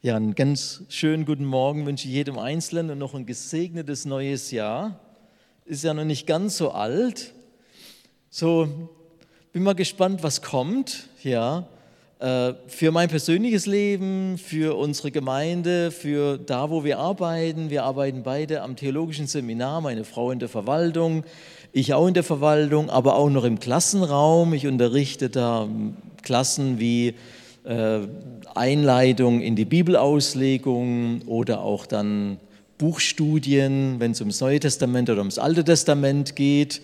Ja, einen ganz schönen guten Morgen wünsche ich jedem Einzelnen und noch ein gesegnetes neues Jahr. Ist ja noch nicht ganz so alt. So, bin mal gespannt, was kommt. Ja, für mein persönliches Leben, für unsere Gemeinde, für da, wo wir arbeiten. Wir arbeiten beide am Theologischen Seminar, meine Frau in der Verwaltung, ich auch in der Verwaltung, aber auch noch im Klassenraum. Ich unterrichte da Klassen wie Einleitung in die Bibelauslegung oder auch dann Buchstudien, wenn es ums Neue Testament oder ums Alte Testament geht.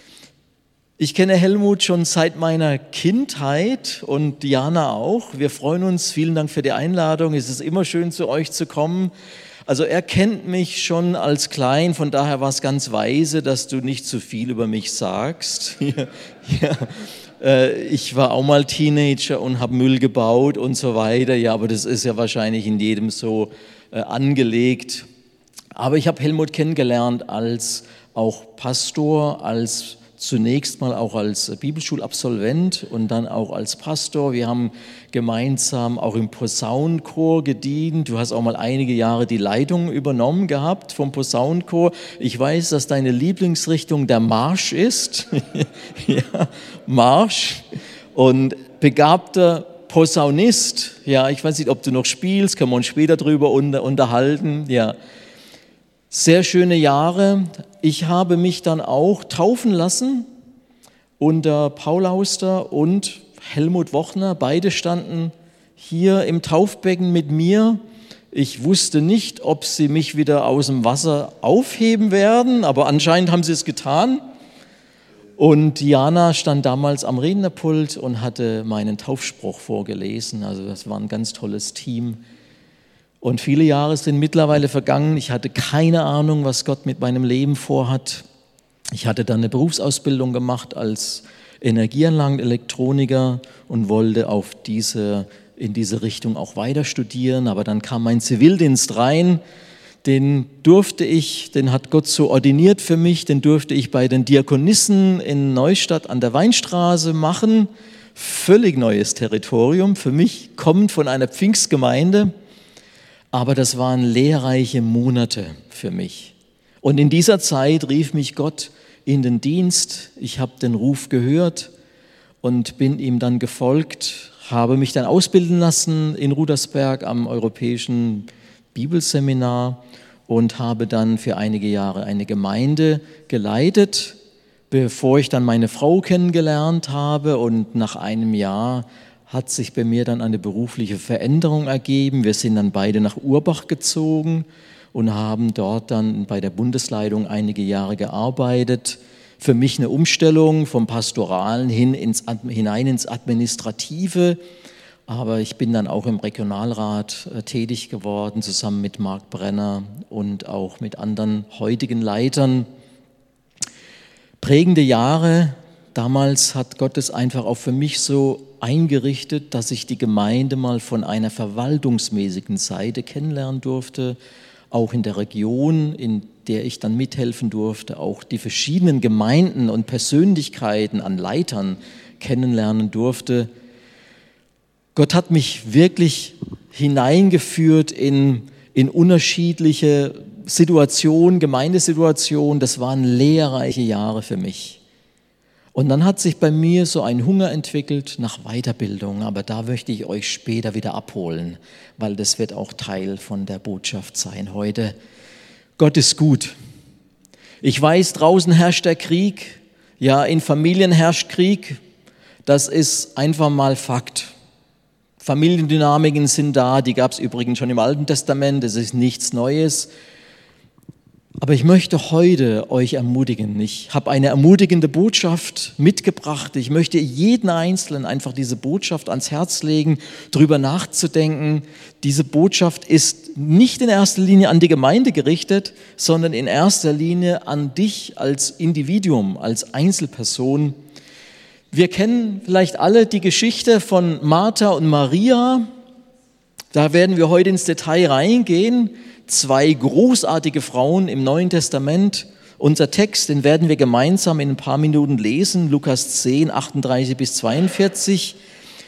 Ich kenne Helmut schon seit meiner Kindheit und Diana auch. Wir freuen uns, vielen Dank für die Einladung. Es ist immer schön, zu euch zu kommen. Also er kennt mich schon als klein, von daher war es ganz weise, dass du nicht zu viel über mich sagst. Ja. Ich war auch mal Teenager und habe Müll gebaut und so weiter. Ja, aber das ist ja wahrscheinlich in jedem so angelegt. Aber ich habe Helmut kennengelernt als auch Pastor, zunächst mal auch als Bibelschulabsolvent und dann auch als Pastor. Wir haben gemeinsam auch im Posaunenchor gedient. Du hast auch mal einige Jahre die Leitung übernommen gehabt vom Posaunenchor. Ich weiß, dass deine Lieblingsrichtung der Marsch ist. Ja, Marsch. Und begabter Posaunist. Ja, ich weiß nicht, ob du noch spielst, können wir uns später drüber unterhalten. Ja. Sehr schöne Jahre. Ich habe mich dann auch taufen lassen unter Paul Auster und Helmut Wochner. Beide standen hier im Taufbecken mit mir. Ich wusste nicht, ob sie mich wieder aus dem Wasser aufheben werden, aber anscheinend haben sie es getan. Und Diana stand damals am Rednerpult und hatte meinen Taufspruch vorgelesen. Also das war ein ganz tolles Team. Und viele Jahre sind mittlerweile vergangen. Ich hatte keine Ahnung, was Gott mit meinem Leben vorhat. Ich hatte dann eine Berufsausbildung gemacht als Energieanlagenelektroniker und wollte in diese Richtung auch weiter studieren. Aber dann kam mein Zivildienst rein. Den hat Gott so ordiniert für mich, den durfte ich bei den Diakonissen in Neustadt an der Weinstraße machen. Völlig neues Territorium für mich, kommend von einer Pfingstgemeinde. Aber das waren lehrreiche Monate für mich. Und in dieser Zeit rief mich Gott in den Dienst. Ich habe den Ruf gehört und bin ihm dann gefolgt, habe mich dann ausbilden lassen in Rudersberg am Europäischen Bibelseminar und habe dann für einige Jahre eine Gemeinde geleitet, bevor ich dann meine Frau kennengelernt habe. Und nach einem Jahr hat sich bei mir dann eine berufliche Veränderung ergeben. Wir sind dann beide nach Urbach gezogen und haben dort dann bei der Bundesleitung einige Jahre gearbeitet. Für mich eine Umstellung vom Pastoralen hinein ins Administrative. Aber ich bin dann auch im Regionalrat tätig geworden, zusammen mit Marc Brenner und auch mit anderen heutigen Leitern. Prägende Jahre. Damals hat Gott es einfach auch für mich so eingerichtet, dass ich die Gemeinde mal von einer verwaltungsmäßigen Seite kennenlernen durfte, auch in der Region, in der ich dann mithelfen durfte, auch die verschiedenen Gemeinden und Persönlichkeiten an Leitern kennenlernen durfte. Gott hat mich wirklich hineingeführt in unterschiedliche Situationen, Gemeindesituationen. Das waren lehrreiche Jahre für mich. Und dann hat sich bei mir so ein Hunger entwickelt nach Weiterbildung, aber da möchte ich euch später wieder abholen, weil das wird auch Teil von der Botschaft sein heute. Gott ist gut. Ich weiß, draußen herrscht der Krieg, ja, in Familien herrscht Krieg, das ist einfach mal Fakt. Familiendynamiken sind da, die gab es übrigens schon im Alten Testament, das ist nichts Neues. Aber ich möchte heute euch ermutigen. Ich habe eine ermutigende Botschaft mitgebracht. Ich möchte jeden Einzelnen einfach diese Botschaft ans Herz legen, darüber nachzudenken. Diese Botschaft ist nicht in erster Linie an die Gemeinde gerichtet, sondern in erster Linie an dich als Individuum, als Einzelperson. Wir kennen vielleicht alle die Geschichte von Martha und Maria. Da werden wir heute ins Detail reingehen. 2 großartige Frauen im Neuen Testament. Unser Text, den werden wir gemeinsam in ein paar Minuten lesen, Lukas 10, 38 bis 42.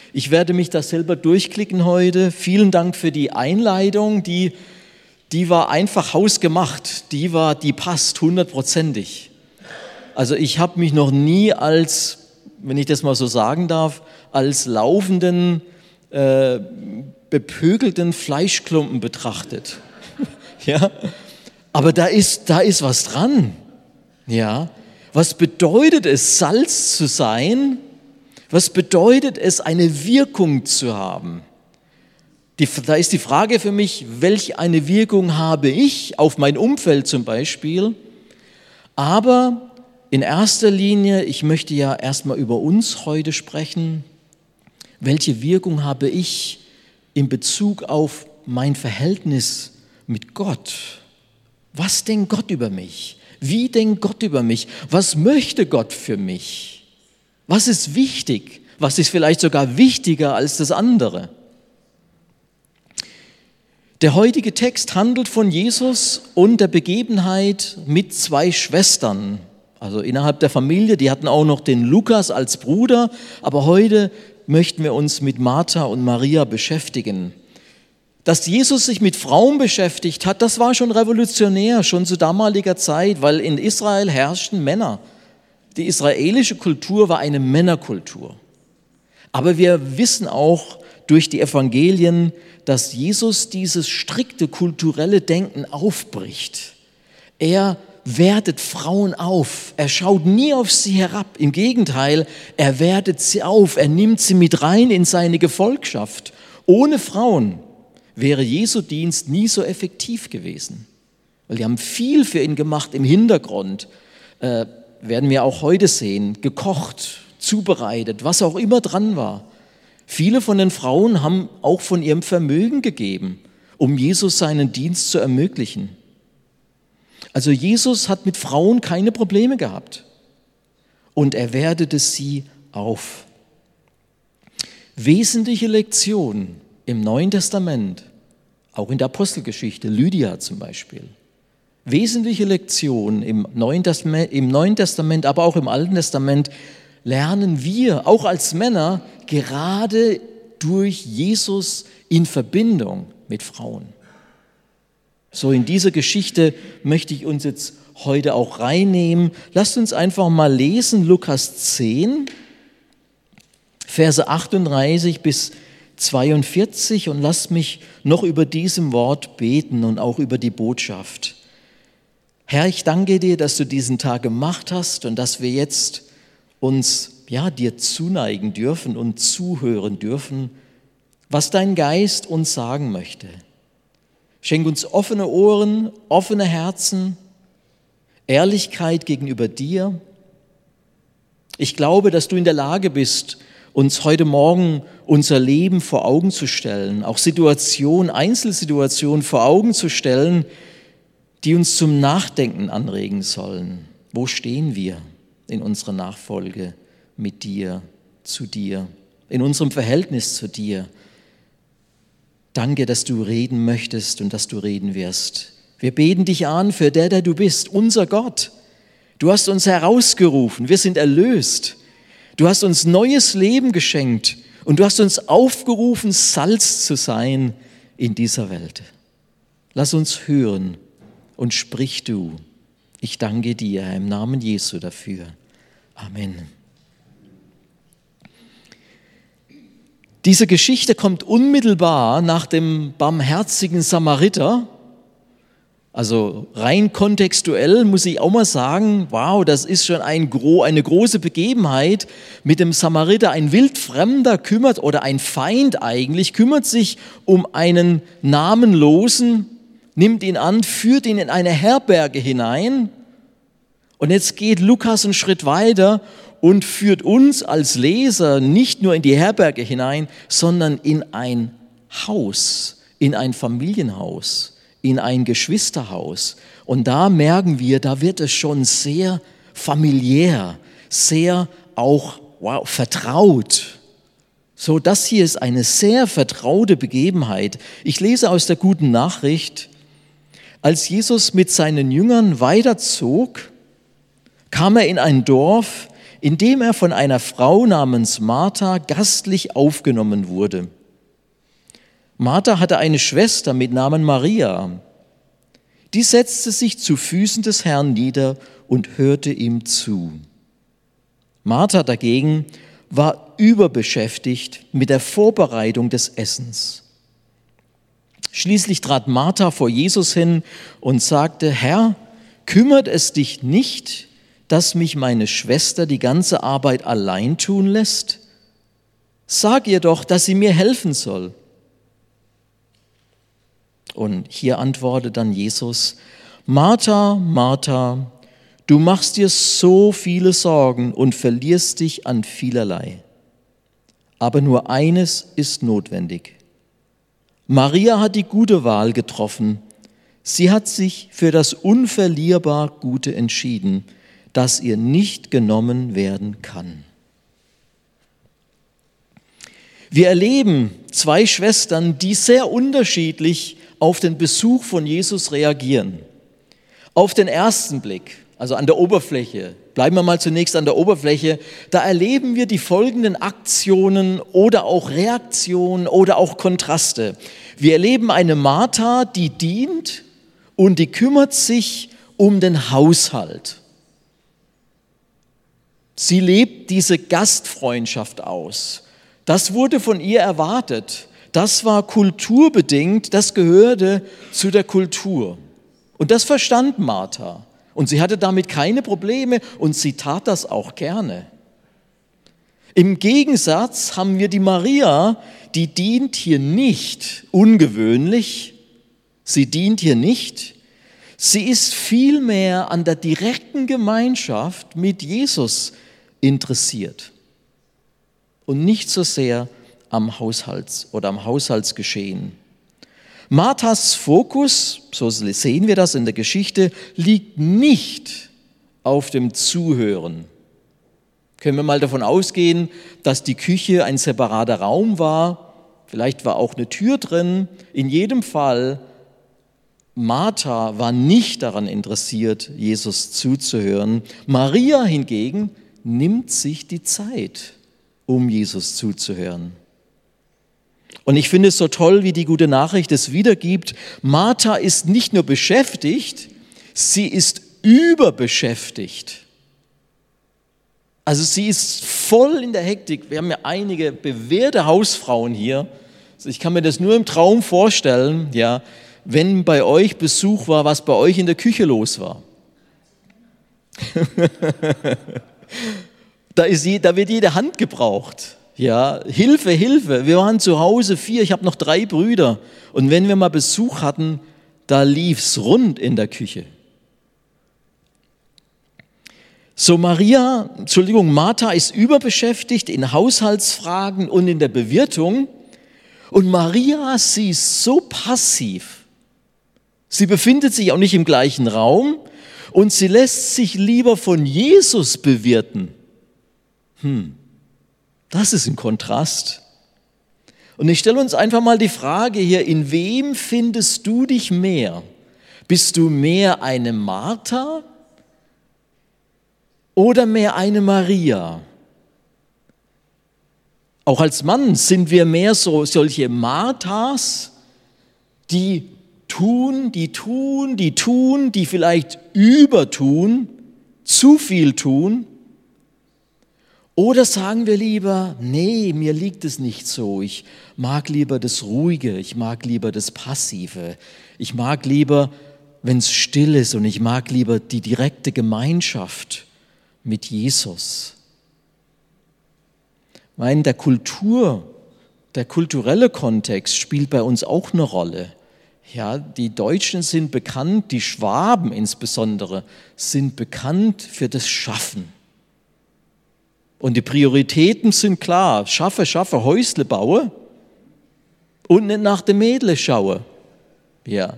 Ich werde mich da selber durchklicken heute. Vielen Dank für die Einleitung, die war einfach hausgemacht, die passt 100%ig. Also ich habe mich noch nie als, wenn ich das mal so sagen darf, als laufenden, bepökelten Fleischklumpen betrachtet. Ja? Aber da ist was dran. Ja? Was bedeutet es, Salz zu sein? Was bedeutet es, eine Wirkung zu haben? Da ist die Frage für mich, welche eine Wirkung habe ich auf mein Umfeld zum Beispiel? Aber in erster Linie, ich möchte ja erstmal über uns heute sprechen. Welche Wirkung habe ich in Bezug auf mein Verhältnis mit Gott? Was denkt Gott über mich? Wie denkt Gott über mich? Was möchte Gott für mich? Was ist wichtig? Was ist vielleicht sogar wichtiger als das andere? Der heutige Text handelt von Jesus und der Begebenheit mit 2 Schwestern, also innerhalb der Familie. Die hatten auch noch den Lukas als Bruder, aber heute möchten wir uns mit Martha und Maria beschäftigen. Dass Jesus sich mit Frauen beschäftigt hat, das war schon revolutionär, schon zu damaliger Zeit, weil in Israel herrschten Männer. Die israelische Kultur war eine Männerkultur. Aber wir wissen auch durch die Evangelien, dass Jesus dieses strikte kulturelle Denken aufbricht. Er wertet Frauen auf. Er schaut nie auf sie herab. Im Gegenteil, er wertet sie auf. Er nimmt sie mit rein in seine Gefolgschaft. Ohne Frauen wäre Jesu Dienst nie so effektiv gewesen. Weil die haben viel für ihn gemacht im Hintergrund. Werden wir auch heute sehen. Gekocht, zubereitet, was auch immer dran war. Viele von den Frauen haben auch von ihrem Vermögen gegeben, um Jesus seinen Dienst zu ermöglichen. Also Jesus hat mit Frauen keine Probleme gehabt und er wertete sie auf. Wesentliche Lektion im Neuen Testament, auch in der Apostelgeschichte, Lydia zum Beispiel. Wesentliche Lektion im Neuen Testament, aber auch im Alten Testament, lernen wir, auch als Männer, gerade durch Jesus in Verbindung mit Frauen. So in diese Geschichte möchte ich uns jetzt heute auch reinnehmen. Lasst uns einfach mal lesen, Lukas 10, Verse 38 bis 42 und lasst mich noch über diesem Wort beten und auch über die Botschaft. Herr, ich danke dir, dass du diesen Tag gemacht hast und dass wir jetzt uns dir zuneigen dürfen und zuhören dürfen, was dein Geist uns sagen möchte. Schenk uns offene Ohren, offene Herzen, Ehrlichkeit gegenüber dir. Ich glaube, dass du in der Lage bist, uns heute Morgen unser Leben vor Augen zu stellen, auch Einzelsituationen vor Augen zu stellen, die uns zum Nachdenken anregen sollen. Wo stehen wir in unserer Nachfolge mit dir, zu dir, in unserem Verhältnis zu dir? Danke, dass du reden möchtest und dass du reden wirst. Wir beten dich an für der du bist, unser Gott. Du hast uns herausgerufen, wir sind erlöst. Du hast uns neues Leben geschenkt und du hast uns aufgerufen, Salz zu sein in dieser Welt. Lass uns hören und sprich du. Ich danke dir, Herr, im Namen Jesu dafür. Amen. Diese Geschichte kommt unmittelbar nach dem barmherzigen Samariter. Also rein kontextuell muss ich auch mal sagen, wow, das ist schon eine große Begebenheit. Mit dem Samariter, ein Wildfremder oder ein Feind eigentlich, kümmert sich um einen Namenlosen, nimmt ihn an, führt ihn in eine Herberge hinein. Und jetzt geht Lukas einen Schritt weiter und führt uns als Leser nicht nur in die Herberge hinein, sondern in ein Haus, in ein Familienhaus, in ein Geschwisterhaus. Und da merken wir, da wird es schon sehr familiär, sehr auch vertraut. So, das hier ist eine sehr vertraute Begebenheit. Ich lese aus der Guten Nachricht: Als Jesus mit seinen Jüngern weiterzog, kam er in ein Dorf, indem er von einer Frau namens Martha gastlich aufgenommen wurde. Martha hatte eine Schwester mit Namen Maria. Die setzte sich zu Füßen des Herrn nieder und hörte ihm zu. Martha dagegen war überbeschäftigt mit der Vorbereitung des Essens. Schließlich trat Martha vor Jesus hin und sagte: Herr, kümmert es dich nicht, dass mich meine Schwester die ganze Arbeit allein tun lässt? Sag ihr doch, dass sie mir helfen soll. Und hier antwortet dann Jesus: Martha, Martha, du machst dir so viele Sorgen und verlierst dich an vielerlei. Aber nur eines ist notwendig. Maria hat die gute Wahl getroffen. Sie hat sich für das unverlierbar Gute entschieden, das ihr nicht genommen werden kann. Wir erleben zwei Schwestern, die sehr unterschiedlich auf den Besuch von Jesus reagieren. Auf den ersten Blick, also an der Oberfläche, bleiben wir mal zunächst an der Oberfläche, da erleben wir die folgenden Aktionen oder auch Reaktionen oder auch Kontraste. Wir erleben eine Martha, die dient und die kümmert sich um den Haushalt. Sie lebt diese Gastfreundschaft aus. Das wurde von ihr erwartet. Das war kulturbedingt, das gehörte zu der Kultur. Und das verstand Martha. Und sie hatte damit keine Probleme und sie tat das auch gerne. Im Gegensatz haben wir die Maria, die dient hier nicht ungewöhnlich. Sie dient hier nicht. Sie ist vielmehr an der direkten Gemeinschaft mit Jesus interessiert und nicht so sehr am Haushaltsgeschehen. Marthas Fokus, so sehen wir das in der Geschichte, liegt nicht auf dem Zuhören. Können wir mal davon ausgehen, dass die Küche ein separater Raum war, vielleicht war auch eine Tür drin. In jedem Fall, Martha war nicht daran interessiert, Jesus zuzuhören. Maria hingegen nimmt sich die Zeit, um Jesus zuzuhören. Und ich finde es so toll, wie die gute Nachricht es wiedergibt. Martha ist nicht nur beschäftigt, sie ist überbeschäftigt. Also sie ist voll in der Hektik. Wir haben ja einige bewährte Hausfrauen hier. Also ich kann mir das nur im Traum vorstellen, ja, wenn bei euch Besuch war, was bei euch in der Küche los war. Da wird jede Hand gebraucht. Ja, Hilfe, Hilfe. Wir waren zu Hause 4, ich habe noch 3 Brüder. Und wenn wir mal Besuch hatten, da lief's rund in der Küche. So Martha ist überbeschäftigt in Haushaltsfragen und in der Bewirtung. Und Maria, sie ist so passiv. Sie befindet sich auch nicht im gleichen Raum und sie lässt sich lieber von Jesus bewirten. Das ist ein Kontrast. Und ich stelle uns einfach mal die Frage hier, in wem findest du dich mehr? Bist du mehr eine Martha oder mehr eine Maria? Auch als Mann sind wir mehr solche Marthas, die tun, die vielleicht übertun, zu viel tun. Oder sagen wir lieber, nee, mir liegt es nicht so. Ich mag lieber das Ruhige, ich mag lieber das Passive. Ich mag lieber, wenn es still ist und ich mag lieber die direkte Gemeinschaft mit Jesus. Der kulturelle Kontext spielt bei uns auch eine Rolle. Ja, die Deutschen sind bekannt, die Schwaben insbesondere, sind bekannt für das Schaffen. Und die Prioritäten sind klar. Schaffe, Häusle baue und nicht nach dem Mädle schaue. Ja,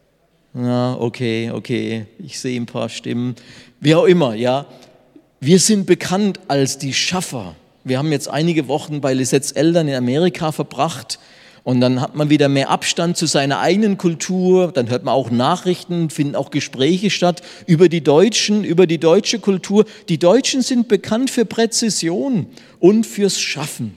okay, ich sehe ein paar Stimmen. Wie auch immer, ja. Wir sind bekannt als die Schaffer. Wir haben jetzt einige Wochen bei Lisettes Eltern in Amerika verbracht Und dann hat man wieder mehr Abstand zu seiner eigenen Kultur, dann hört man auch Nachrichten, finden auch Gespräche statt über die Deutschen, über die deutsche Kultur. Die Deutschen sind bekannt für Präzision und fürs Schaffen.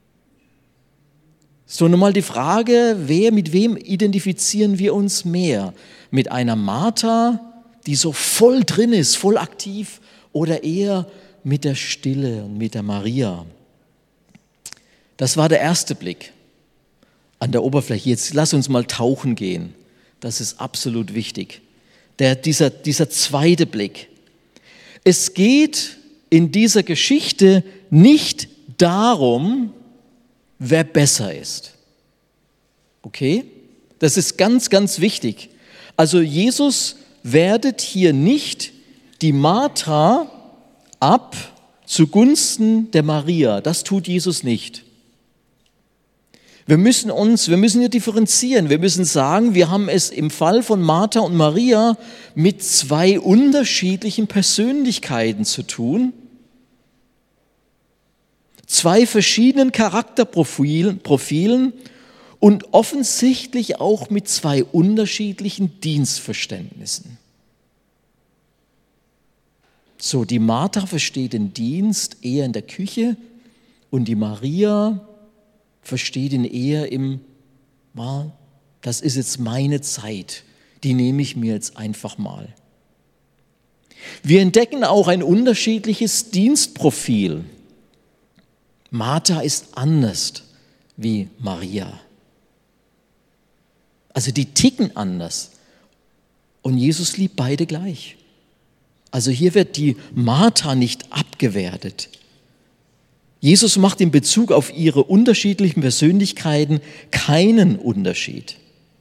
So, nochmal die Frage, mit wem identifizieren wir uns mehr? Mit einer Martha, die so voll drin ist, voll aktiv, oder eher mit der Stille und mit der Maria? Das war der erste Blick an der Oberfläche. Jetzt lass uns mal tauchen gehen. Das ist absolut wichtig. Dieser zweite Blick. Es geht in dieser Geschichte nicht darum, wer besser ist. Okay? Das ist ganz, ganz wichtig. Also Jesus wertet hier nicht die Martha ab zugunsten der Maria. Das tut Jesus nicht. Wir müssen hier differenzieren. Wir müssen sagen, wir haben es im Fall von Martha und Maria mit zwei unterschiedlichen Persönlichkeiten zu tun. Zwei verschiedenen Charakterprofilen und offensichtlich auch mit zwei unterschiedlichen Dienstverständnissen. So, die Martha versteht den Dienst eher in der Küche und die Maria versteht ihn eher das ist jetzt meine Zeit, die nehme ich mir jetzt einfach mal. Wir entdecken auch ein unterschiedliches Dienstprofil. Martha ist anders wie Maria. Also die ticken anders. Und Jesus liebt beide gleich. Also hier wird die Martha nicht abgewertet. Jesus macht in Bezug auf ihre unterschiedlichen Persönlichkeiten keinen Unterschied.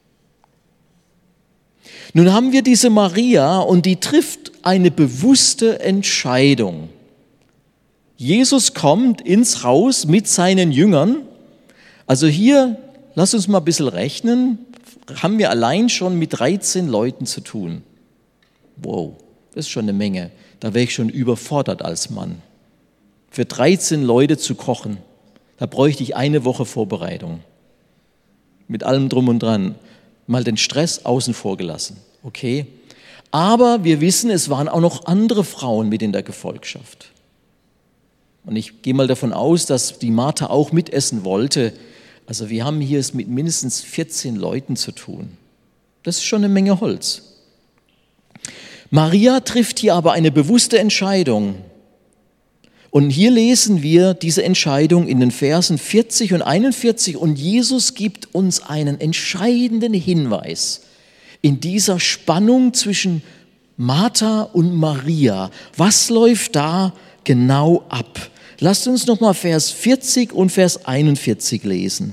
Nun haben wir diese Maria und die trifft eine bewusste Entscheidung. Jesus kommt ins Haus mit seinen Jüngern. Also hier, lass uns mal ein bisschen rechnen, haben wir allein schon mit 13 Leuten zu tun. Wow, das ist schon eine Menge. Da wäre ich schon überfordert als Mann. Für 13 Leute zu kochen, da bräuchte ich eine Woche Vorbereitung. Mit allem drum und dran. Mal den Stress außen vor gelassen. Okay? Aber wir wissen, es waren auch noch andere Frauen mit in der Gefolgschaft. Und ich gehe mal davon aus, dass die Martha auch mitessen wollte. Also wir haben hier es mit mindestens 14 Leuten zu tun. Das ist schon eine Menge Holz. Maria trifft hier aber eine bewusste Entscheidung. Und hier lesen wir diese Entscheidung in den Versen 40 und 41 und Jesus gibt uns einen entscheidenden Hinweis in dieser Spannung zwischen Martha und Maria. Was läuft da genau ab? Lasst uns nochmal Vers 40 und Vers 41 lesen.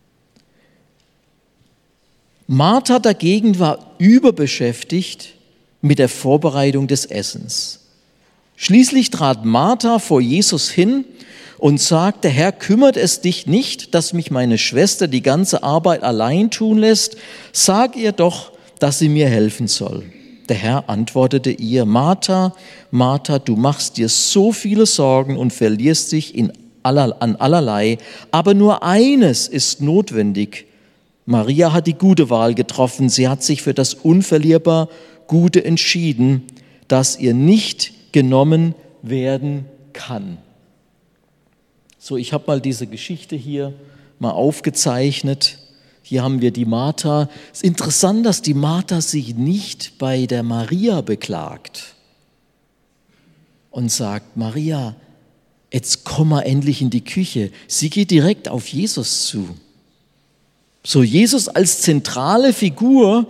Martha dagegen war überbeschäftigt mit der Vorbereitung des Essens. Schließlich trat Martha vor Jesus hin und sagte, Herr, kümmert es dich nicht, dass mich meine Schwester die ganze Arbeit allein tun lässt? Sag ihr doch, dass sie mir helfen soll. Der Herr antwortete ihr, Martha, Martha, du machst dir so viele Sorgen und verlierst dich an allerlei, aber nur eines ist notwendig. Maria hat die gute Wahl getroffen, sie hat sich für das unverlierbar Gute entschieden, das ihr nicht genommen werden kann. So, ich habe mal diese Geschichte hier mal aufgezeichnet. Hier haben wir die Martha. Es ist interessant, dass die Martha sich nicht bei der Maria beklagt und sagt, Maria, jetzt komm mal endlich in die Küche. Sie geht direkt auf Jesus zu. So, Jesus als zentrale Figur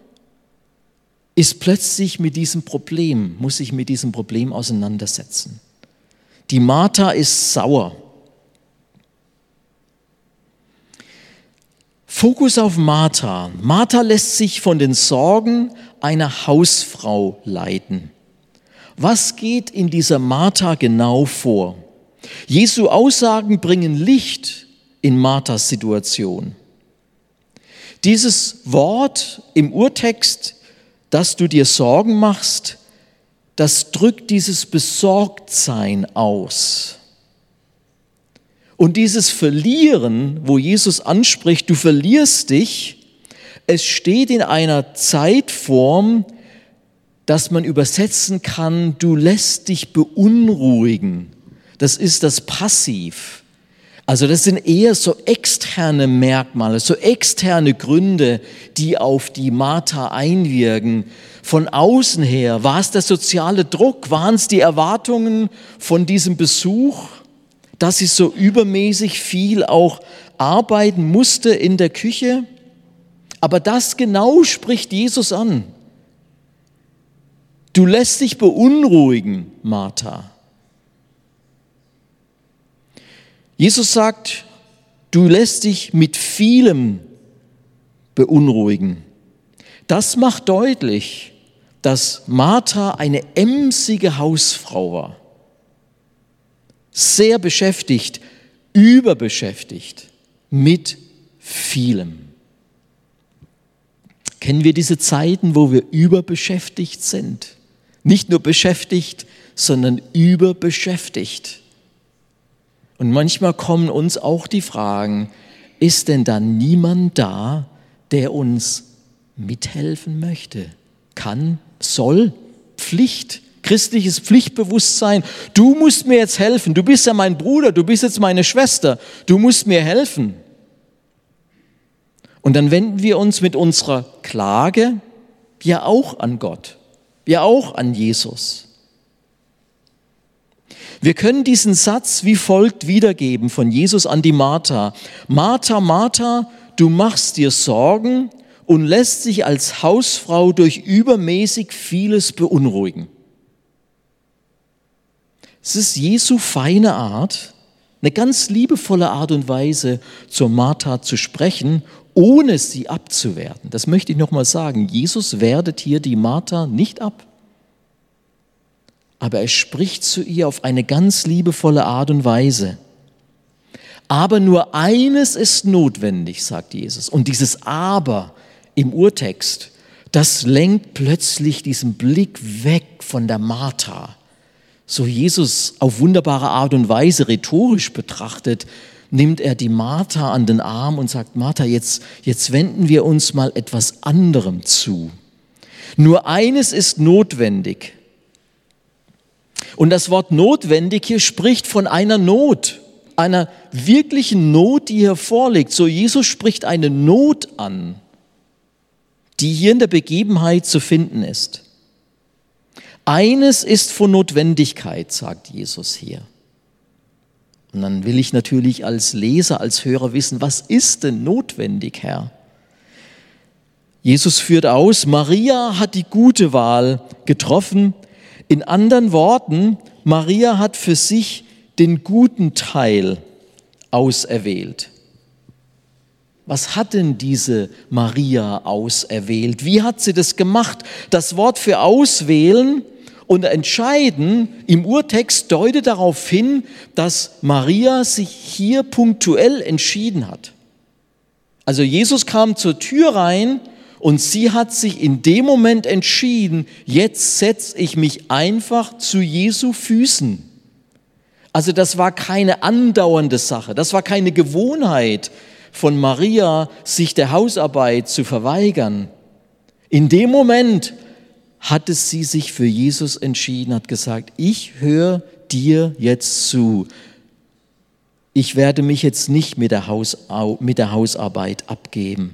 ist plötzlich mit diesem Problem, muss sich mit diesem Problem auseinandersetzen. Die Martha ist sauer. Fokus auf Martha. Martha lässt sich von den Sorgen einer Hausfrau leiten. Was geht in dieser Martha genau vor? Jesu Aussagen bringen Licht in Marthas Situation. Dieses Wort im Urtext, dass du dir Sorgen machst, das drückt dieses Besorgtsein aus. Und dieses Verlieren, wo Jesus anspricht, du verlierst dich, es steht in einer Zeitform, dass man übersetzen kann, du lässt dich beunruhigen. Das ist das Passiv. Also das sind eher so externe Merkmale, so externe Gründe, die auf die Martha einwirken. Von außen her, war es der soziale Druck, waren es die Erwartungen von diesem Besuch, dass sie so übermäßig viel auch arbeiten musste in der Küche? Aber das genau spricht Jesus an. Du lässt dich beunruhigen, Martha. Jesus sagt, du lässt dich mit vielem beunruhigen. Das macht deutlich, dass Martha eine emsige Hausfrau war. Sehr beschäftigt, überbeschäftigt mit vielem. Kennen wir diese Zeiten, wo wir überbeschäftigt sind? Nicht nur beschäftigt, sondern überbeschäftigt. Und manchmal kommen uns auch die Fragen, ist denn da niemand da, der uns mithelfen möchte? Kann, soll, Pflicht, christliches Pflichtbewusstsein. Du musst mir jetzt helfen, du bist ja mein Bruder, du bist jetzt meine Schwester, du musst mir helfen. Und dann wenden wir uns mit unserer Klage ja auch an Gott, ja auch an Jesus. Wir können diesen Satz wie folgt wiedergeben von Jesus an die Martha. Martha, Martha, du machst dir Sorgen und lässt dich als Hausfrau durch übermäßig vieles beunruhigen. Es ist Jesu feine Art, eine ganz liebevolle Art und Weise, zur Martha zu sprechen, ohne sie abzuwerten. Das möchte ich nochmal sagen. Jesus wertet hier die Martha nicht ab. Aber er spricht zu ihr auf eine ganz liebevolle Art und Weise. Aber nur eines ist notwendig, sagt Jesus. Und dieses Aber im Urtext, das lenkt plötzlich diesen Blick weg von der Martha. So Jesus auf wunderbare Art und Weise rhetorisch betrachtet, nimmt er die Martha an den Arm und sagt, Martha, jetzt wenden wir uns mal etwas anderem zu. Nur eines ist notwendig. Und das Wort notwendig hier spricht von einer Not, einer wirklichen Not, die hier vorliegt. So Jesus spricht eine Not an, die hier in der Begebenheit zu finden ist. Eines ist von Notwendigkeit, sagt Jesus hier. Und dann will ich natürlich als Leser, als Hörer wissen, was ist denn notwendig, Herr? Jesus führt aus, Maria hat die gute Wahl getroffen. In anderen Worten, Maria hat für sich den guten Teil auserwählt. Was hat denn diese Maria auserwählt? Wie hat sie das gemacht? Das Wort für auswählen und entscheiden im Urtext deutet darauf hin, dass Maria sich hier punktuell entschieden hat. Also Jesus kam zur Tür rein und sie hat sich in dem Moment entschieden, jetzt setze ich mich einfach zu Jesu Füßen. Also das war keine andauernde Sache, das war keine Gewohnheit von Maria, sich der Hausarbeit zu verweigern. In dem Moment hatte sie sich für Jesus entschieden, hat gesagt, ich höre dir jetzt zu. Ich werde mich jetzt nicht mit der Hausarbeit abgeben.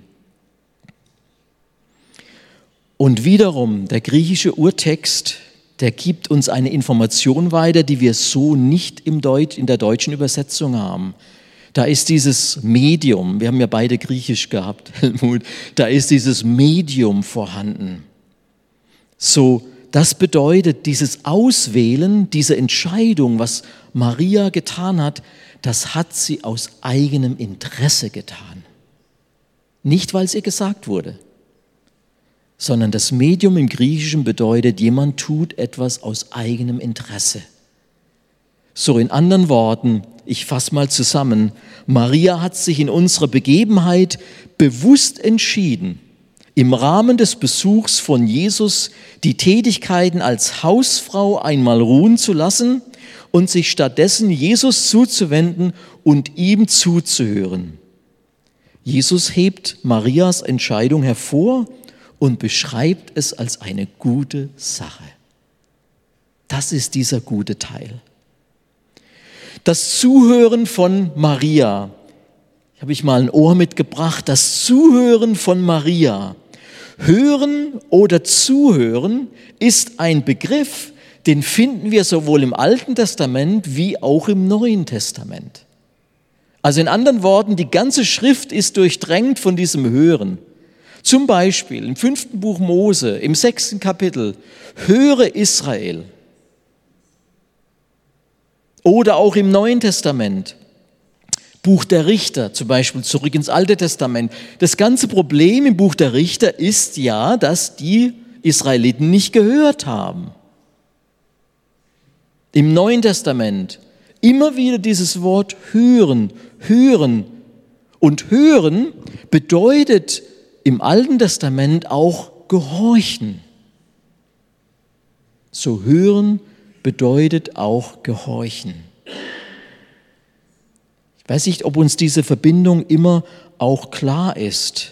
Und wiederum, der griechische Urtext, der gibt uns eine Information weiter, die wir so nicht in der deutschen Übersetzung haben. Da ist dieses Medium, wir haben ja beide Griechisch gehabt, Helmut, da ist dieses Medium vorhanden. So, das bedeutet, dieses Auswählen, diese Entscheidung, was Maria getan hat, das hat sie aus eigenem Interesse getan. Nicht, weil es ihr gesagt wurde, sondern das Medium im Griechischen bedeutet, jemand tut etwas aus eigenem Interesse. So, in anderen Worten, ich fasse mal zusammen, Maria hat sich in unserer Begebenheit bewusst entschieden, im Rahmen des Besuchs von Jesus die Tätigkeiten als Hausfrau einmal ruhen zu lassen und sich stattdessen Jesus zuzuwenden und ihm zuzuhören. Jesus hebt Marias Entscheidung hervor und beschreibt es als eine gute Sache. Das ist dieser gute Teil. Das Zuhören von Maria. Habe ich mal ein Ohr mitgebracht. Das Zuhören von Maria. Hören oder Zuhören ist ein Begriff, den finden wir sowohl im Alten Testament wie auch im Neuen Testament. Also in anderen Worten, die ganze Schrift ist durchdrängt von diesem Hören. Zum Beispiel im 5. Buch Mose, im 6. Kapitel, höre Israel. Oder auch im Neuen Testament, Buch der Richter, zum Beispiel zurück ins Alte Testament. Das ganze Problem im Buch der Richter ist ja, dass die Israeliten nicht gehört haben. Im Neuen Testament immer wieder dieses Wort hören, hören. Und hören bedeutet im Alten Testament auch gehorchen. So hören bedeutet auch gehorchen. Ich weiß nicht, ob uns diese Verbindung immer auch klar ist.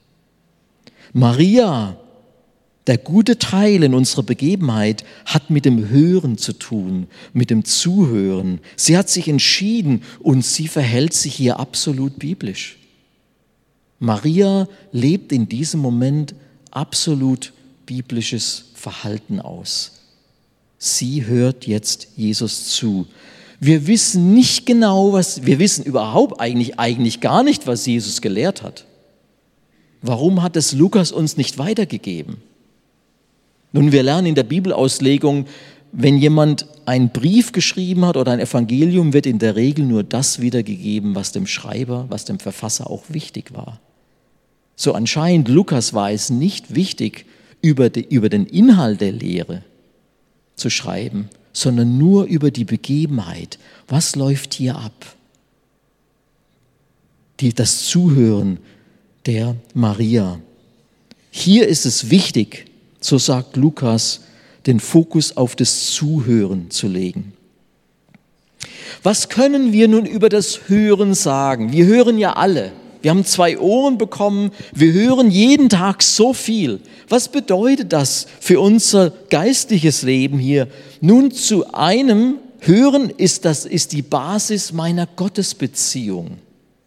Maria, der gute Teil in unserer Begebenheit, hat mit dem Hören zu tun, mit dem Zuhören. Sie hat sich entschieden und sie verhält sich hier absolut biblisch. Maria lebt in diesem Moment absolut biblisches Verhalten aus. Sie hört jetzt Jesus zu. Wir wissen nicht genau, wir wissen überhaupt eigentlich gar nicht, was Jesus gelehrt hat. Warum hat es Lukas uns nicht weitergegeben? Nun, wir lernen in der Bibelauslegung, wenn jemand einen Brief geschrieben hat oder ein Evangelium, wird in der Regel nur das wiedergegeben, was dem Schreiber, was dem Verfasser auch wichtig war. So anscheinend Lukas war es nicht wichtig, über den Inhalt der Lehre zu schreiben, sondern nur über die Begebenheit. Was läuft hier ab? Das Zuhören der Maria. Hier ist es wichtig, so sagt Lukas, den Fokus auf das Zuhören zu legen. Was können wir nun über das Hören sagen? Wir hören ja alle. Wir haben 2 Ohren bekommen. Wir hören jeden Tag so viel. Was bedeutet das für unser geistliches Leben hier? Nun, zu einem Hören ist die Basis meiner Gottesbeziehung.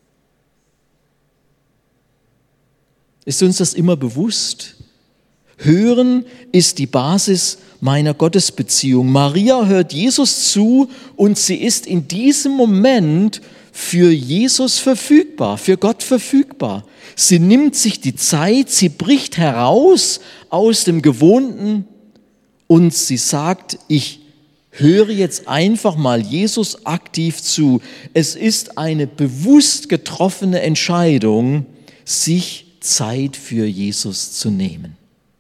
Ist uns das immer bewusst? Hören ist die Basis meiner Gottesbeziehung. Maria hört Jesus zu und sie ist in diesem Moment für Jesus verfügbar, für Gott verfügbar. Sie nimmt sich die Zeit, sie bricht heraus aus dem Gewohnten und sie sagt, ich höre jetzt einfach mal Jesus aktiv zu. Es ist eine bewusst getroffene Entscheidung, sich Zeit für Jesus zu nehmen.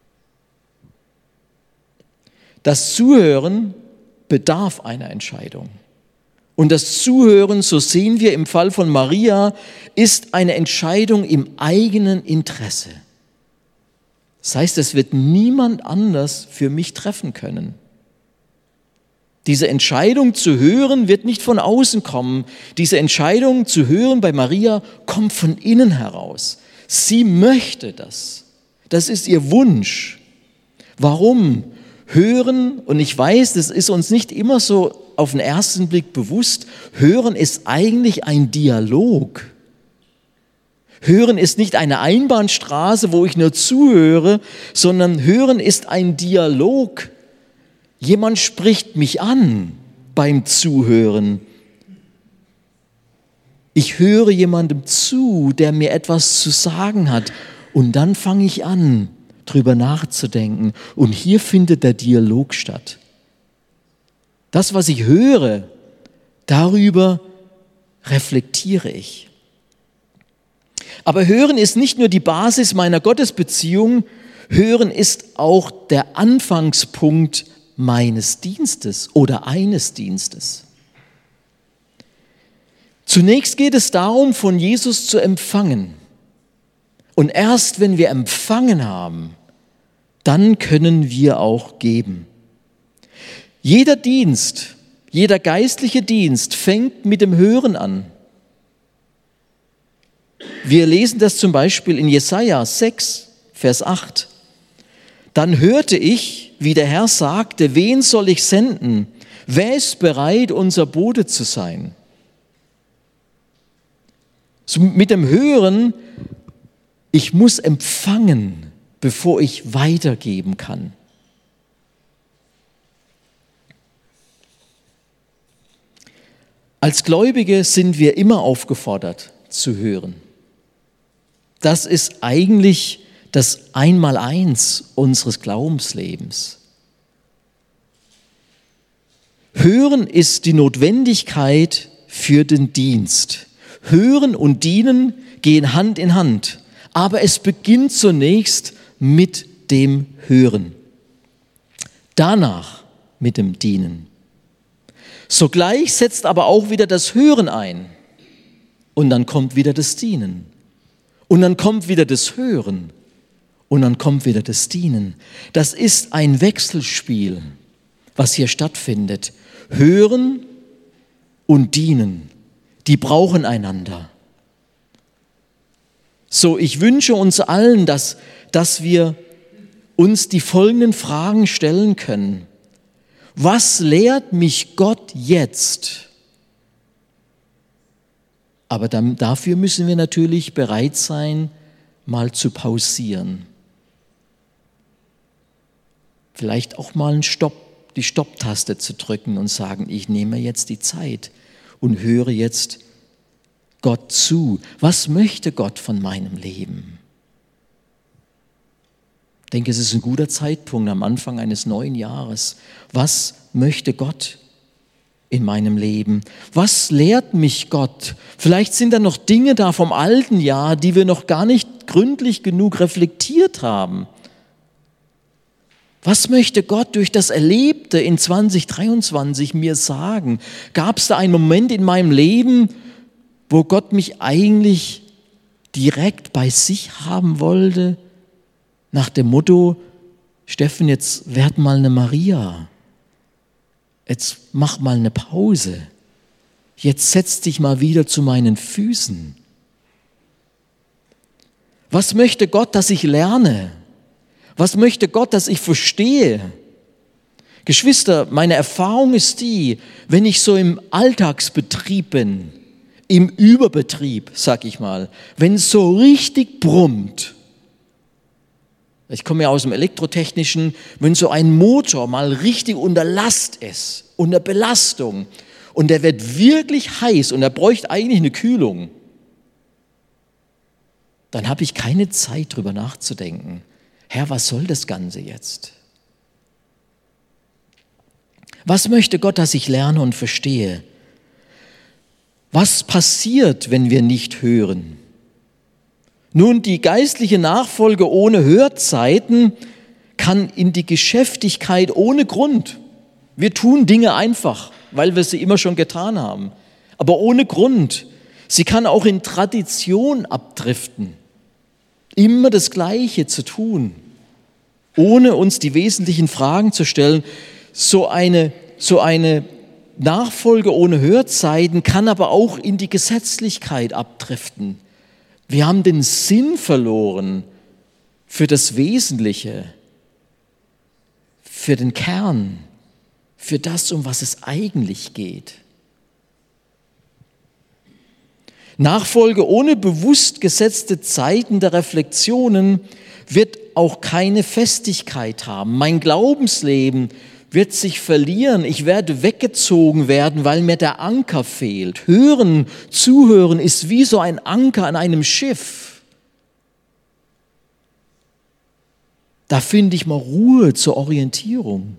Das Zuhören bedarf einer Entscheidung. Und das Zuhören, so sehen wir im Fall von Maria, ist eine Entscheidung im eigenen Interesse. Das heißt, es wird niemand anders für mich treffen können. Diese Entscheidung zu hören wird nicht von außen kommen. Diese Entscheidung zu hören bei Maria kommt von innen heraus. Sie möchte das. Das ist ihr Wunsch. Warum? Hören, und ich weiß, das ist uns nicht immer so auf den ersten Blick bewusst, Hören ist eigentlich ein Dialog. Hören ist nicht eine Einbahnstraße, wo ich nur zuhöre, sondern Hören ist ein Dialog. Jemand spricht mich an beim Zuhören. Ich höre jemandem zu, der mir etwas zu sagen hat, und dann fange ich an, drüber nachzudenken. Und hier findet der Dialog statt. Das, was ich höre, darüber reflektiere ich. Aber Hören ist nicht nur die Basis meiner Gottesbeziehung, Hören ist auch der Anfangspunkt meines Dienstes oder eines Dienstes. Zunächst geht es darum, von Jesus zu empfangen. Und erst wenn wir empfangen haben, dann können wir auch geben. Jeder Dienst Jeder geistliche Dienst fängt mit dem Hören an. Wir lesen das zum Beispiel in Jesaja 6, Vers 8. Dann hörte ich, wie der Herr sagte, wen soll ich senden? Wer ist bereit, unser Bote zu sein? So mit dem Hören, ich muss empfangen, bevor ich weitergeben kann. Als Gläubige sind wir immer aufgefordert zu hören. Das ist eigentlich das Einmaleins unseres Glaubenslebens. Hören ist die Notwendigkeit für den Dienst. Hören und Dienen gehen Hand in Hand, aber es beginnt zunächst mit dem Hören. Danach mit dem Dienen. Sogleich setzt aber auch wieder das Hören ein und dann kommt wieder das Dienen. Und dann kommt wieder das Hören und dann kommt wieder das Dienen. Das ist ein Wechselspiel, was hier stattfindet. Hören und Dienen, die brauchen einander. So, ich wünsche uns allen, dass wir uns die folgenden Fragen stellen können. Was lehrt mich Gott jetzt? Aber dafür müssen wir natürlich bereit sein, mal zu pausieren. Vielleicht auch mal die Stopptaste zu drücken und sagen, ich nehme jetzt die Zeit und höre jetzt Gott zu. Was möchte Gott von meinem Leben? Ich denke, es ist ein guter Zeitpunkt am Anfang eines neuen Jahres. Was möchte Gott in meinem Leben? Was lehrt mich Gott? Vielleicht sind da noch Dinge da vom alten Jahr, die wir noch gar nicht gründlich genug reflektiert haben. Was möchte Gott durch das Erlebte in 2023 mir sagen? Gab es da einen Moment in meinem Leben, wo Gott mich eigentlich direkt bei sich haben wollte? Nach dem Motto, Steffen, jetzt werd mal eine Maria. Jetzt mach mal eine Pause. Jetzt setz dich mal wieder zu meinen Füßen. Was möchte Gott, dass ich lerne? Was möchte Gott, dass ich verstehe? Geschwister, meine Erfahrung ist die, wenn ich so im Alltagsbetrieb bin, im Überbetrieb, sag ich mal, wenn es so richtig brummt, ich komme ja aus dem Elektrotechnischen, wenn so ein Motor mal richtig unter Last ist, unter Belastung und der wird wirklich heiß und er bräuchte eigentlich eine Kühlung, dann habe ich keine Zeit drüber nachzudenken. Herr, was soll das Ganze jetzt? Was möchte Gott, dass ich lerne und verstehe? Was passiert, wenn wir nicht hören? Nun, die geistliche Nachfolge ohne Hörzeiten kann in die Geschäftigkeit ohne Grund. Wir tun Dinge einfach, weil wir sie immer schon getan haben, aber ohne Grund. Sie kann auch in Tradition abdriften, immer das Gleiche zu tun, ohne uns die wesentlichen Fragen zu stellen. So eine Nachfolge ohne Hörzeiten kann aber auch in die Gesetzlichkeit abdriften. Wir haben den Sinn verloren für das Wesentliche, für den Kern, für das, um was es eigentlich geht. Nachfolge ohne bewusst gesetzte Zeiten der Reflexionen wird auch keine Festigkeit haben. Mein Glaubensleben wird sich verlieren. Ich werde weggezogen werden, weil mir der Anker fehlt. Hören, zuhören ist wie so ein Anker an einem Schiff. Da finde ich mal Ruhe zur Orientierung.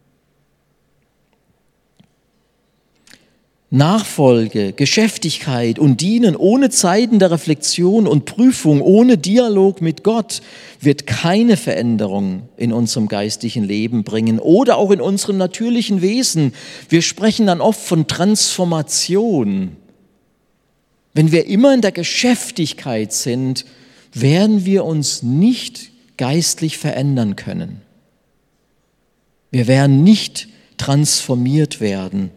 Nachfolge, Geschäftigkeit und Dienen ohne Zeiten der Reflexion und Prüfung, ohne Dialog mit Gott, wird keine Veränderung in unserem geistlichen Leben bringen oder auch in unserem natürlichen Wesen. Wir sprechen dann oft von Transformation. Wenn wir immer in der Geschäftigkeit sind, werden wir uns nicht geistlich verändern können. Wir werden nicht transformiert werden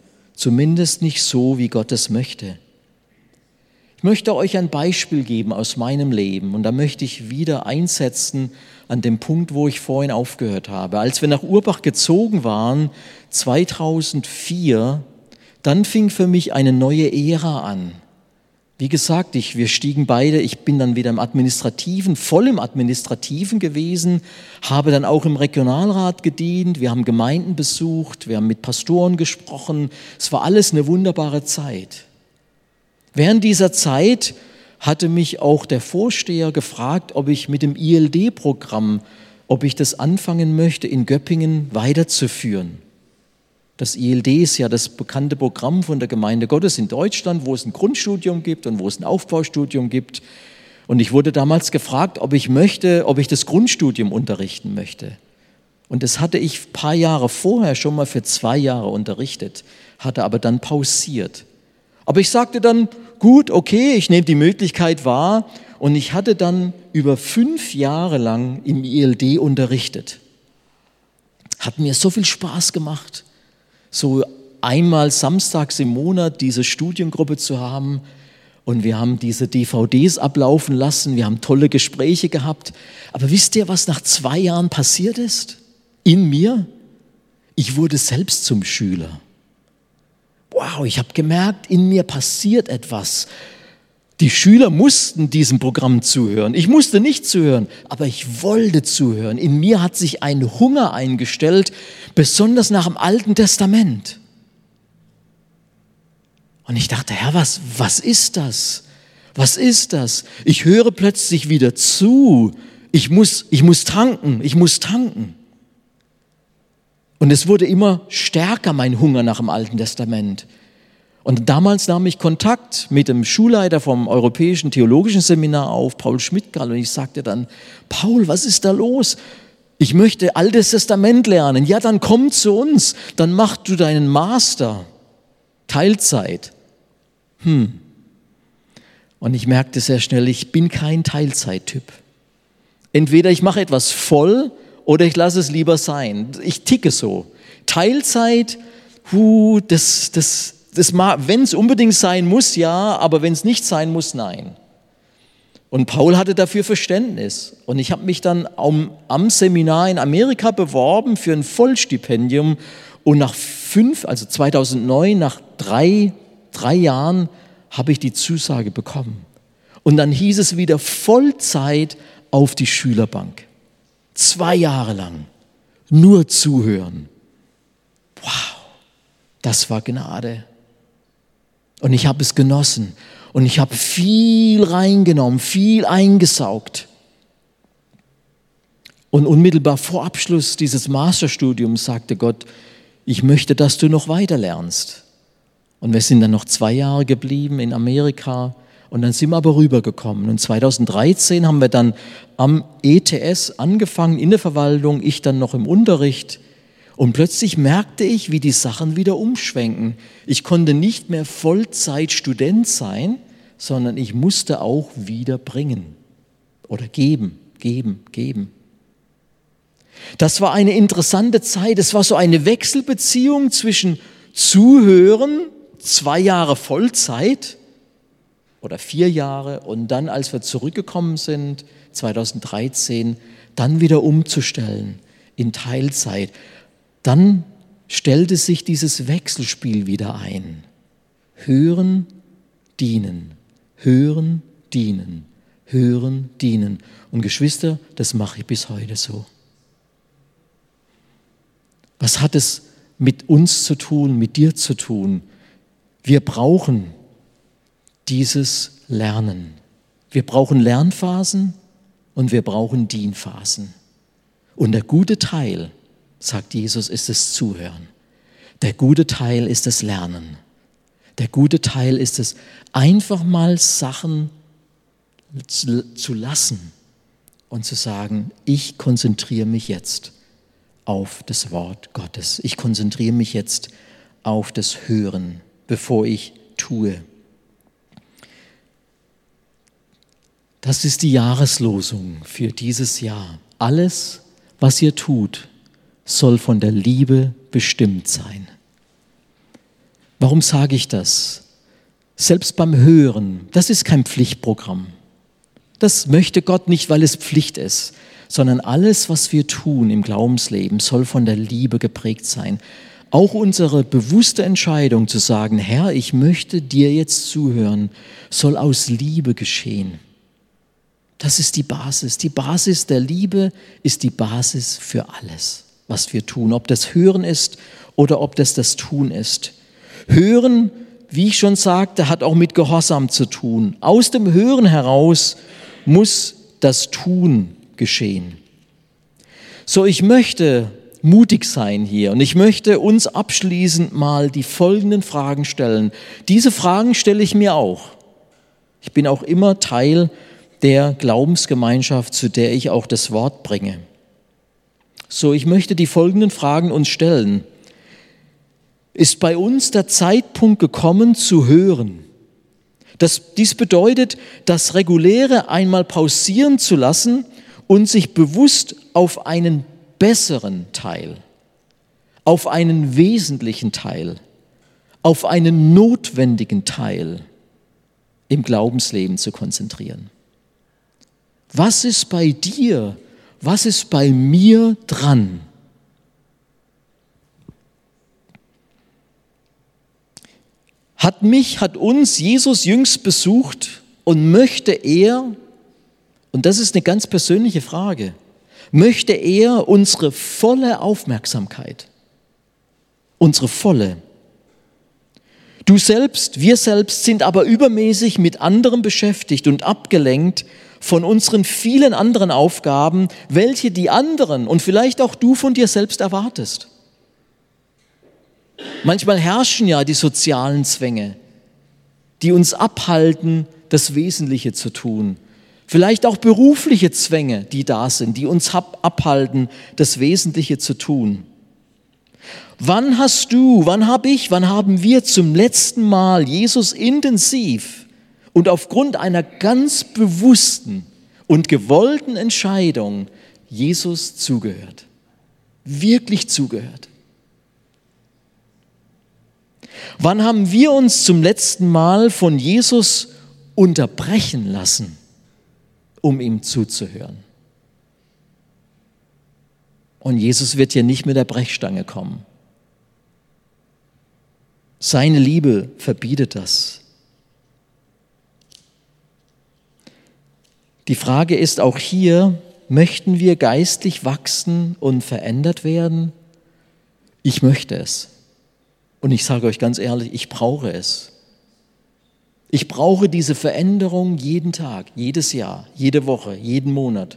Zumindest nicht so, wie Gott es möchte. Ich möchte euch ein Beispiel geben aus meinem Leben und da möchte ich wieder einsetzen an dem Punkt, wo ich vorhin aufgehört habe. Als wir nach Urbach gezogen waren, 2004, dann fing für mich eine neue Ära an. Wie gesagt, wir stiegen beide, ich bin dann wieder im Administrativen, voll im Administrativen gewesen, habe dann auch im Regionalrat gedient, wir haben Gemeinden besucht, wir haben mit Pastoren gesprochen, es war alles eine wunderbare Zeit. Während dieser Zeit hatte mich auch der Vorsteher gefragt, ob ich mit dem ILD-Programm, ob ich das anfangen möchte, in Göppingen weiterzuführen. Das ILD ist ja das bekannte Programm von der Gemeinde Gottes in Deutschland, wo es ein Grundstudium gibt und wo es ein Aufbaustudium gibt. Und ich wurde damals gefragt, ob ich das Grundstudium unterrichten möchte. Und das hatte ich ein paar Jahre vorher schon mal für 2 Jahre unterrichtet, hatte aber dann pausiert. Aber ich sagte dann, gut, okay, ich nehme die Möglichkeit wahr und ich hatte dann über 5 Jahre lang im ILD unterrichtet. Hat mir so viel Spaß gemacht, so einmal samstags im Monat diese Studiengruppe zu haben und wir haben diese DVDs ablaufen lassen, wir haben tolle Gespräche gehabt. Aber wisst ihr, was nach 2 Jahren passiert ist? In mir? Ich wurde selbst zum Schüler. Wow, ich habe gemerkt, in mir passiert etwas. Die Schüler mussten diesem Programm zuhören. Ich musste nicht zuhören, aber ich wollte zuhören. In mir hat sich ein Hunger eingestellt, besonders nach dem Alten Testament. Und ich dachte, Herr, was ist das? Was ist das? Ich höre plötzlich wieder zu. Ich muss tanken. Und es wurde immer stärker, mein Hunger nach dem Alten Testament. Und damals nahm ich Kontakt mit dem Schulleiter vom Europäischen Theologischen Seminar auf, Paul Schmidtgall, und ich sagte dann, Paul, was ist da los? Ich möchte Altes Testament lernen. Ja, dann komm zu uns, dann mach du deinen Master, Teilzeit. Und ich merkte sehr schnell, ich bin kein Teilzeittyp. Entweder ich mache etwas voll, oder ich lasse es lieber sein. Ich ticke so. Teilzeit, wenn es unbedingt sein muss, ja, aber wenn es nicht sein muss, nein. Und Paul hatte dafür Verständnis. Und ich habe mich dann am Seminar in Amerika beworben für ein Vollstipendium. Und nach 2009, nach drei Jahren, habe ich die Zusage bekommen. Und dann hieß es wieder Vollzeit auf die Schülerbank. 2 Jahre lang nur zuhören. Wow, das war Gnade. Und ich habe es genossen. Und ich habe viel reingenommen, viel eingesaugt. Und unmittelbar vor Abschluss dieses Masterstudiums sagte Gott, ich möchte, dass du noch weiter lernst. Und wir sind dann noch 2 Jahre geblieben in Amerika. Und dann sind wir aber rübergekommen. Und 2013 haben wir dann am ETS angefangen, in der Verwaltung, ich dann noch im Unterricht. Und plötzlich merkte ich, wie die Sachen wieder umschwenken. Ich konnte nicht mehr Vollzeitstudent sein, sondern ich musste auch wieder bringen oder geben. Das war eine interessante Zeit. Es war so eine Wechselbeziehung zwischen Zuhören, 2 Jahre Vollzeit, oder 4 Jahre und dann, als wir zurückgekommen sind, 2013, dann wieder umzustellen in Teilzeit. Dann stellte sich dieses Wechselspiel wieder ein. Hören, dienen, hören, dienen, hören, dienen. Und Geschwister, das mache ich bis heute so. Was hat es mit uns zu tun, mit dir zu tun? Wir brauchen dieses Lernen. Wir brauchen Lernphasen und wir brauchen Dienphasen. Und der gute Teil, sagt Jesus, ist das Zuhören. Der gute Teil ist das Lernen. Der gute Teil ist es, einfach mal Sachen zu lassen und zu sagen, ich konzentriere mich jetzt auf das Wort Gottes. Ich konzentriere mich jetzt auf das Hören, bevor ich tue. Das ist die Jahreslosung für dieses Jahr. Alles, was ihr tut, soll von der Liebe bestimmt sein. Warum sage ich das? Selbst beim Hören, das ist kein Pflichtprogramm. Das möchte Gott nicht, weil es Pflicht ist, sondern alles, was wir tun im Glaubensleben, soll von der Liebe geprägt sein. Auch unsere bewusste Entscheidung zu sagen, Herr, ich möchte dir jetzt zuhören, soll aus Liebe geschehen. Das ist die Basis. Die Basis der Liebe ist die Basis für alles, was wir tun. Ob das Hören ist oder ob das Tun ist. Hören, wie ich schon sagte, hat auch mit Gehorsam zu tun. Aus dem Hören heraus muss das Tun geschehen. So, ich möchte mutig sein hier und ich möchte uns abschließend mal die folgenden Fragen stellen. Diese Fragen stelle ich mir auch. Ich bin auch immer Teil der Glaubensgemeinschaft, zu der ich auch das Wort bringe. So, ich möchte die folgenden Fragen uns stellen. Ist bei uns der Zeitpunkt gekommen, zu hören? Dies bedeutet, das Reguläre einmal pausieren zu lassen und sich bewusst auf einen besseren Teil, auf einen wesentlichen Teil, auf einen notwendigen Teil im Glaubensleben zu konzentrieren. Was ist bei dir, was ist bei mir dran? Hat uns Jesus jüngst besucht und möchte er, und das ist eine ganz persönliche Frage, möchte er unsere volle Aufmerksamkeit, unsere volle. Du selbst, wir selbst sind aber übermäßig mit anderem beschäftigt und abgelenkt von unseren vielen anderen Aufgaben, welche die anderen und vielleicht auch du von dir selbst erwartest. Manchmal herrschen ja die sozialen Zwänge, die uns abhalten, das Wesentliche zu tun. Vielleicht auch berufliche Zwänge, die da sind, die uns abhalten, das Wesentliche zu tun. Wann haben wir zum letzten Mal Jesus intensiv und aufgrund einer ganz bewussten und gewollten Entscheidung Jesus zugehört? Wirklich zugehört? Wann haben wir uns zum letzten Mal von Jesus unterbrechen lassen, um ihm zuzuhören? Und Jesus wird hier nicht mit der Brechstange kommen. Seine Liebe verbietet das. Die Frage ist auch hier, möchten wir geistlich wachsen und verändert werden? Ich möchte es. Und ich sage euch ganz ehrlich, ich brauche es. Ich brauche diese Veränderung jeden Tag, jedes Jahr, jede Woche, jeden Monat,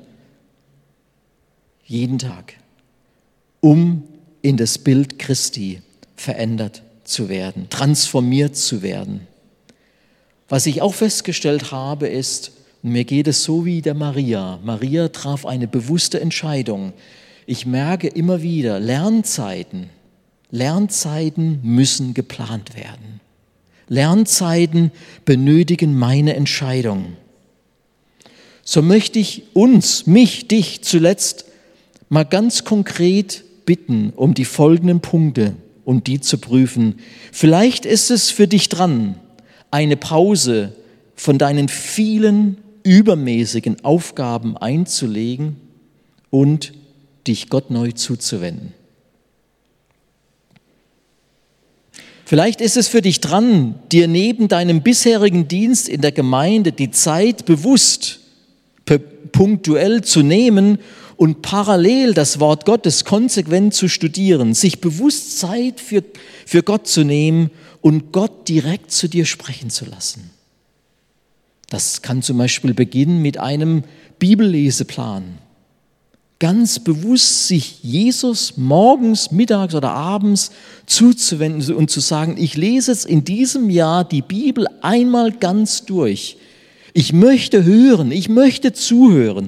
jeden Tag, um in das Bild Christi verändert zu werden, transformiert zu werden. Was ich auch festgestellt habe, ist, mir geht es so wie der Maria. Maria traf eine bewusste Entscheidung. Ich merke immer wieder, Lernzeiten müssen geplant werden. Lernzeiten benötigen meine Entscheidung. So möchte ich dich zuletzt mal ganz konkret bitten um die folgenden Punkte und die zu prüfen. Vielleicht ist es für dich dran, eine Pause von deinen vielen übermäßigen Aufgaben einzulegen und dich Gott neu zuzuwenden. Vielleicht ist es für dich dran, dir neben deinem bisherigen Dienst in der Gemeinde die Zeit bewusst, punktuell zu nehmen und parallel das Wort Gottes konsequent zu studieren, sich bewusst Zeit für Gott zu nehmen und Gott direkt zu dir sprechen zu lassen. Das kann zum Beispiel beginnen mit einem Bibelleseplan. Ganz bewusst sich Jesus morgens, mittags oder abends zuzuwenden und zu sagen, ich lese jetzt in diesem Jahr die Bibel einmal ganz durch. Ich möchte hören, ich möchte zuhören.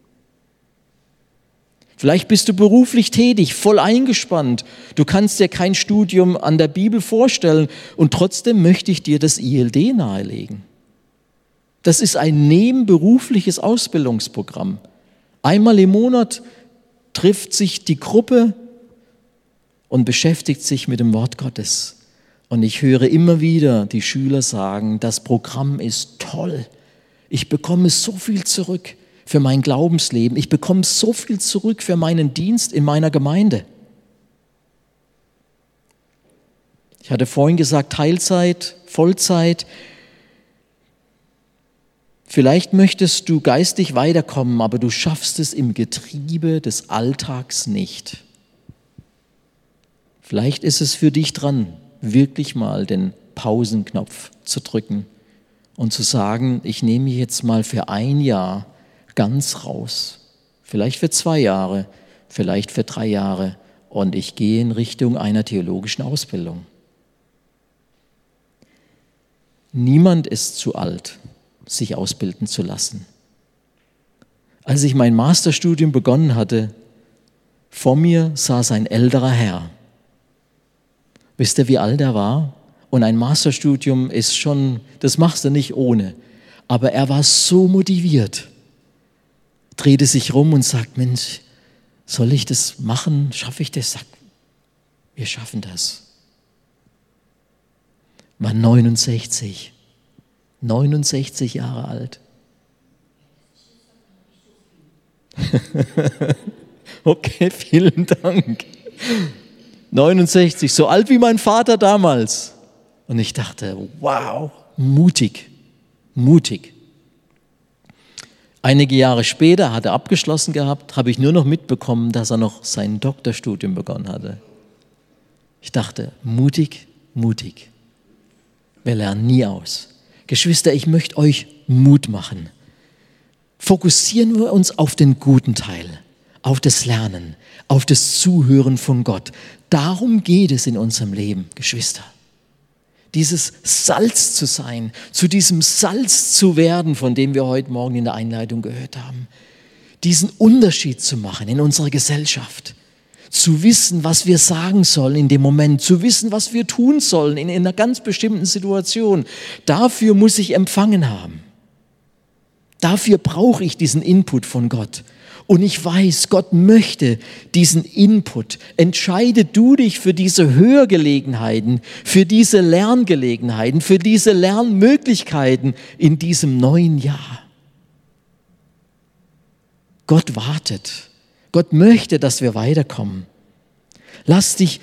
Vielleicht bist du beruflich tätig, voll eingespannt. Du kannst dir kein Studium an der Bibel vorstellen und trotzdem möchte ich dir das ILD nahelegen. Das ist ein nebenberufliches Ausbildungsprogramm. Einmal im Monat trifft sich die Gruppe und beschäftigt sich mit dem Wort Gottes. Und ich höre immer wieder die Schüler sagen, das Programm ist toll. Ich bekomme so viel zurück für mein Glaubensleben. Ich bekomme so viel zurück für meinen Dienst in meiner Gemeinde. Ich hatte vorhin gesagt, Teilzeit, Vollzeit. Vielleicht möchtest du geistig weiterkommen, aber du schaffst es im Getriebe des Alltags nicht. Vielleicht ist es für dich dran, wirklich mal den Pausenknopf zu drücken und zu sagen, ich nehme mich jetzt mal für 1 Jahr ganz raus. Vielleicht für 2 Jahre, vielleicht für 3 Jahre und ich gehe in Richtung einer theologischen Ausbildung. Niemand ist zu alt, sich ausbilden zu lassen. Als ich mein Masterstudium begonnen hatte, vor mir saß ein älterer Herr. Wisst ihr, wie alt er war? Und ein Masterstudium ist schon, das machst du nicht ohne. Aber er war so motiviert, drehte sich rum und sagt, Mensch, soll ich das machen? Schaffe ich das? Sagt, wir schaffen das. War 69 Jahre alt. Okay, vielen Dank. 69, so alt wie mein Vater damals. Und ich dachte, wow, mutig. Einige Jahre später hat er abgeschlossen gehabt, habe ich nur noch mitbekommen, dass er noch sein Doktorstudium begonnen hatte. Ich dachte, mutig. Wir lernen nie aus. Geschwister, ich möchte euch Mut machen. Fokussieren wir uns auf den guten Teil, auf das Lernen, auf das Zuhören von Gott. Darum geht es in unserem Leben, Geschwister. Dieses Salz zu sein, zu diesem Salz zu werden, von dem wir heute Morgen in der Einleitung gehört haben. Diesen Unterschied zu machen in unserer Gesellschaft. Zu wissen, was wir sagen sollen in dem Moment, zu wissen, was wir tun sollen in einer ganz bestimmten Situation. Dafür muss ich empfangen haben. Dafür brauche ich diesen Input von Gott. Und ich weiß, Gott möchte diesen Input. Entscheide du dich für diese Hörgelegenheiten, für diese Lerngelegenheiten, für diese Lernmöglichkeiten in diesem neuen Jahr. Gott wartet. Gott möchte, dass wir weiterkommen. Lass dich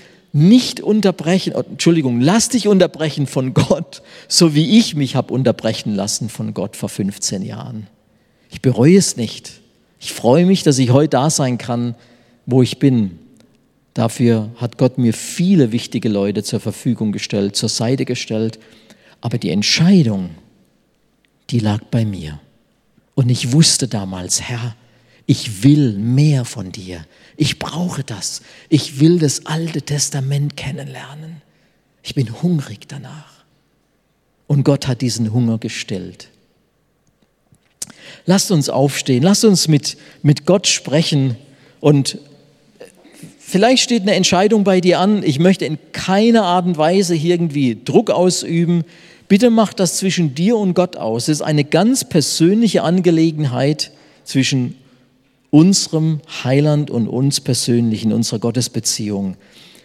unterbrechen von Gott, so wie ich mich habe unterbrechen lassen von Gott vor 15 Jahren. Ich bereue es nicht. Ich freue mich, dass ich heute da sein kann, wo ich bin. Dafür hat Gott mir viele wichtige Leute zur Verfügung gestellt, zur Seite gestellt. Aber die Entscheidung, die lag bei mir. Und ich wusste damals, Herr, ich will mehr von dir. Ich brauche das. Ich will das Alte Testament kennenlernen. Ich bin hungrig danach. Und Gott hat diesen Hunger gestillt. Lasst uns aufstehen. Lasst uns mit Gott sprechen. Und vielleicht steht eine Entscheidung bei dir an. Ich möchte in keiner Art und Weise irgendwie Druck ausüben. Bitte mach das zwischen dir und Gott aus. Es ist eine ganz persönliche Angelegenheit zwischen unserem Heiland und uns persönlich in unserer Gottesbeziehung.